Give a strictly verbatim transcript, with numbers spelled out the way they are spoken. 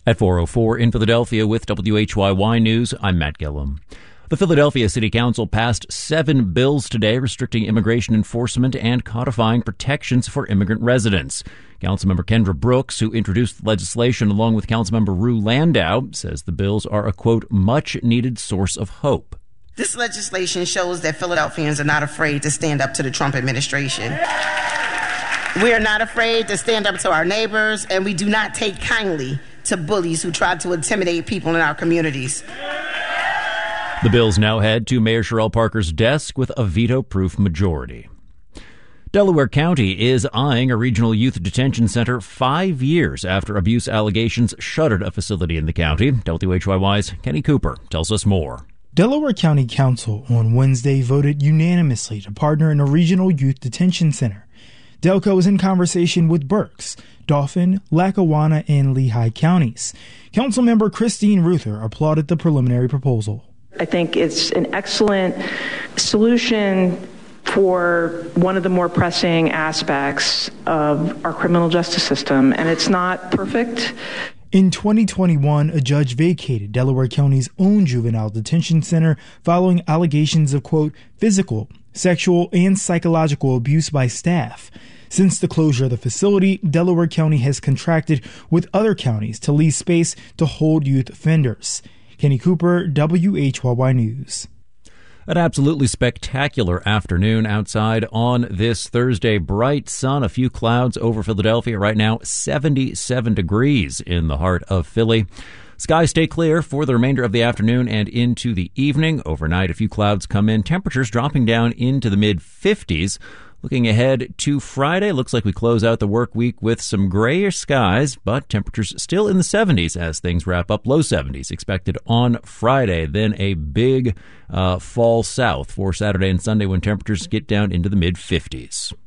At four oh four in Philadelphia with W H Y Y News, I'm Matt Gillum. The Philadelphia City Council passed seven bills today restricting immigration enforcement and codifying protections for immigrant residents. Councilmember Kendra Brooks, who introduced the legislation along with Councilmember Rue Landau, says the bills are a, quote, much-needed source of hope. This legislation shows that Philadelphians are not afraid to stand up to the Trump administration. We are not afraid to stand up to our neighbors, and we do not take kindly to bullies who try to intimidate people in our communities. The bills now head to Mayor Sherrell Parker's desk with a veto-proof majority. Delaware County is eyeing a regional youth detention center five years after abuse allegations shuttered a facility in the county. W H Y Y's Kenny Cooper tells us more. Delaware County Council on Wednesday voted unanimously to partner in a regional youth detention center. Delco is in conversation with Berks, Dauphin, Lackawanna, and Lehigh counties. Councilmember Christine Ruther applauded the preliminary proposal. I think it's an excellent solution for one of the more pressing aspects of our criminal justice system, and it's not perfect. In twenty twenty-one, a judge vacated Delaware County's own juvenile detention center following allegations of, quote, physical, sexual, and psychological abuse by staff. Since the closure of the facility, Delaware County has contracted with other counties to lease space to hold youth offenders. Kenny Cooper, W H Y Y News. An absolutely spectacular afternoon outside on this Thursday. Bright sun, a few clouds over Philadelphia. Right now, seventy-seven degrees in the heart of Philly. Skies stay clear for the remainder of the afternoon and into the evening. Overnight, a few clouds come in. Temperatures dropping down into the mid-fifties. Looking ahead to Friday, looks like we close out the work week with some grayish skies, but temperatures still in the seventies as things wrap up. Low seventies expected on Friday. Then a big uh, fall south for Saturday and Sunday when temperatures get down into the mid-fifties.